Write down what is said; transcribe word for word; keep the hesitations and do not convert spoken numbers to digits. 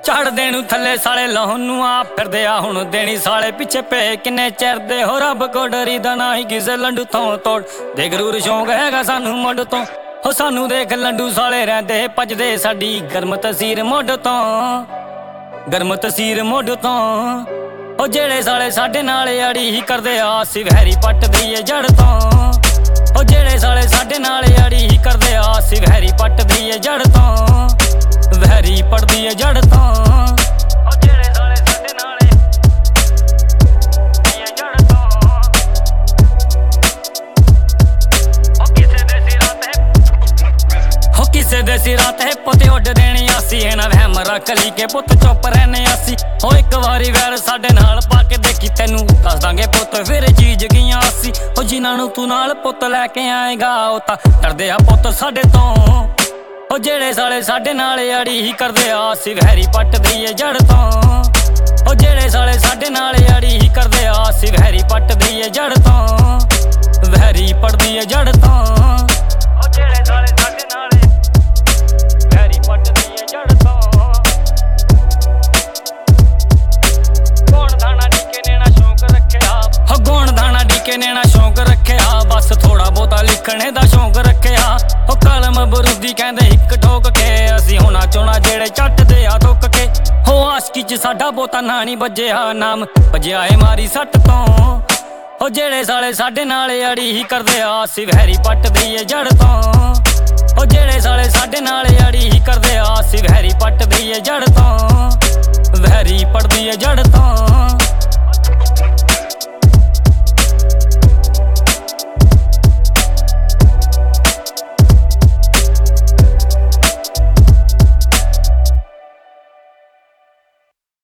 चढ़दे नू थले साले लाहुन नू आ फिरदे आ हुण देनी साले पिछे पे किन्ने चिर दे हो रब को डरीदा ना ही किसे लंडू थों तोड़ दे गरूर शौक हैगा सानू मुंड तो हो सानू देख लंडू साले रहंदे भजदे साडी गर्म तसीर मुंड तो गर्म तसीर मुंड तो हो जेड़े साले साडे नाल अड़ी ही करदे आ सिवहरी पट दईए जड़ तो हो जेड़े साले साडे नाल अड़ी ही करदे आ सिवहरी पट दईए जड़ तो वहरी पड़दी है जड़ तो जेड़े साले साडे नाले दी जड़ तो हो किसे दे सिरां ते हो किसे दे सिरां ते पुत उड देनी आसी ना वहम रख ली के पुत चुप रहने आसी हो एक वारी वैर साडे नाल पाके देखी तैनू दस दांगे पुत फिर चीज गईयां आसी हो जिन्हां नू तू नाल पुत लैके आएगा ओ तां डरदे आ पुत साडे तो हो जेड़े साले साडे नाल अड़ी ही करदे आ सिवहरी पट दईए जड़ तो हो जेड़े साले साडे नाल अड़ी ही करदे आ सिवहरी पट दईए जड़ तो वहरी पड़दी है जड़ तो हो जेड़े साले साडे नाल वहरी पट दईए जड़ तो गौण दाना डीके नेना शौक रखिया हो गौण दाना डीके नेना शौक रखिया बस थोड़ा बहुता लिखने दा शौक रखिया हो कलम बरूदी कहंदे इक ठोक के असी होना चाहना जेड़े झट दे आ धुक के हो आशकी च साडा बहुता ना नहीं बज्जिया नाम बज्जिया है मारी सट तो हो जेड़े साले साडे नाल अड़ी ही करदे आ सिवहरी पट दईए जड़ तो हो जेड़े साले साडे नाल अड़ी ही करदे आ सिवहरी पट दईए जड़ तो वहरी पड़दी है जड़ तो।